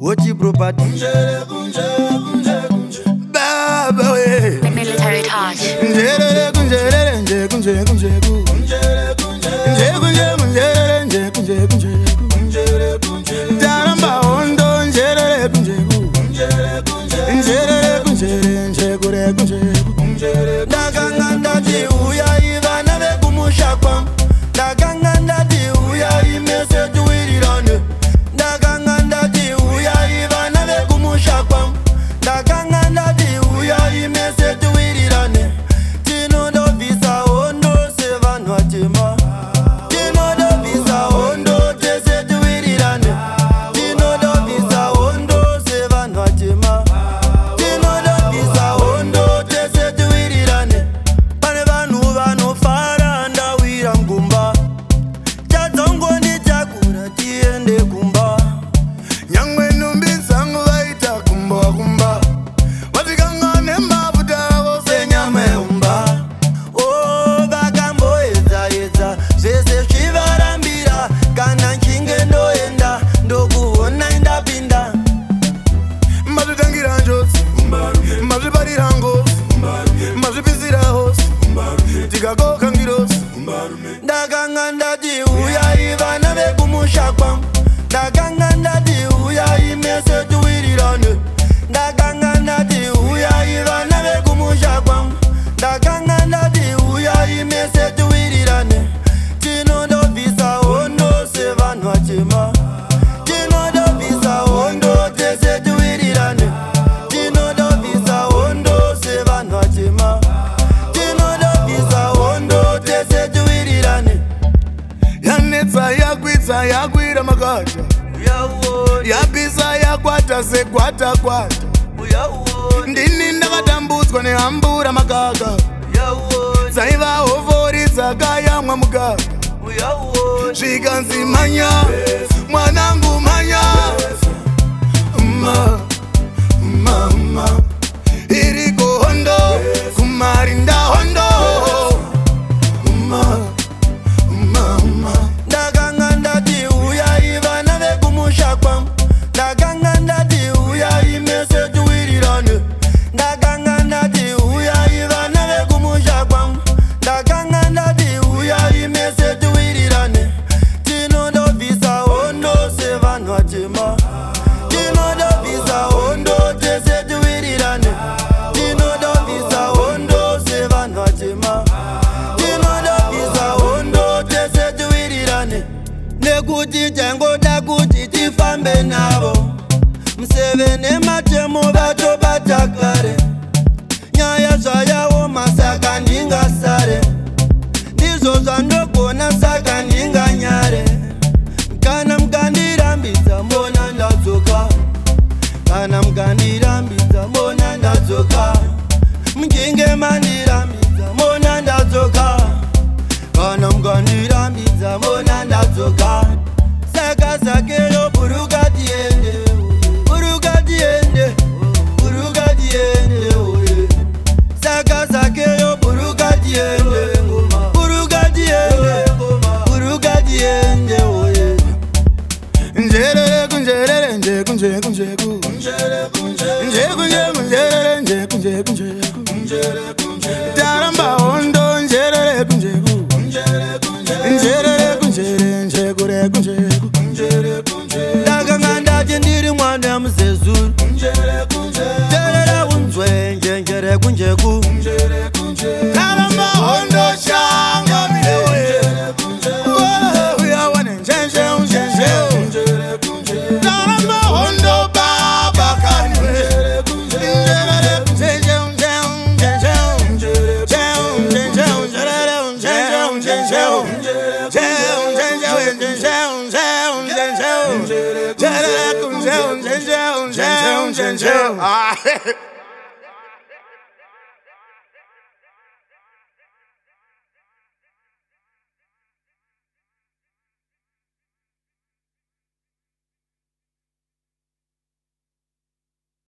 Oti property. Baba we. Military touch. Yakwira makata yapisa yakwata sekwata kwata ndini ndakatambudzwa nehambura makaka saiva hovori dzakayamwa mukaka zvikanzi manya mwanangu manya iriko hondo kumarinda hondo nekuti tengoda kuti tifambe navo Museveni matemo vatobata kare nyaya zvayawo masaka ndingasare ndizvo zvandogona saka ndinganyare kana mukandirambidza mbona ndadzoka kana mukandirambidza mbona ndadzoka muchinge mandirambidza mbona ndadzoka kana mukandirambidza mbona ndadzoka saka zakero buruka tiende buruka tiende buruka tiende saka zakero buruka tiende buruka tiende buruka tiende njerere kunjerere nje kunje kunje kunjerere kunje kunjerere nje kunje kunje kunjerere taramba hondo njerere kunje ndakangandati ndiri mwana muzezuru terera unzwenje njere kunjeku taramba hondo shanga milewe uyawane njenje unjenje taramba hondo baba kaniwe njere kunjenje unjenje unjenje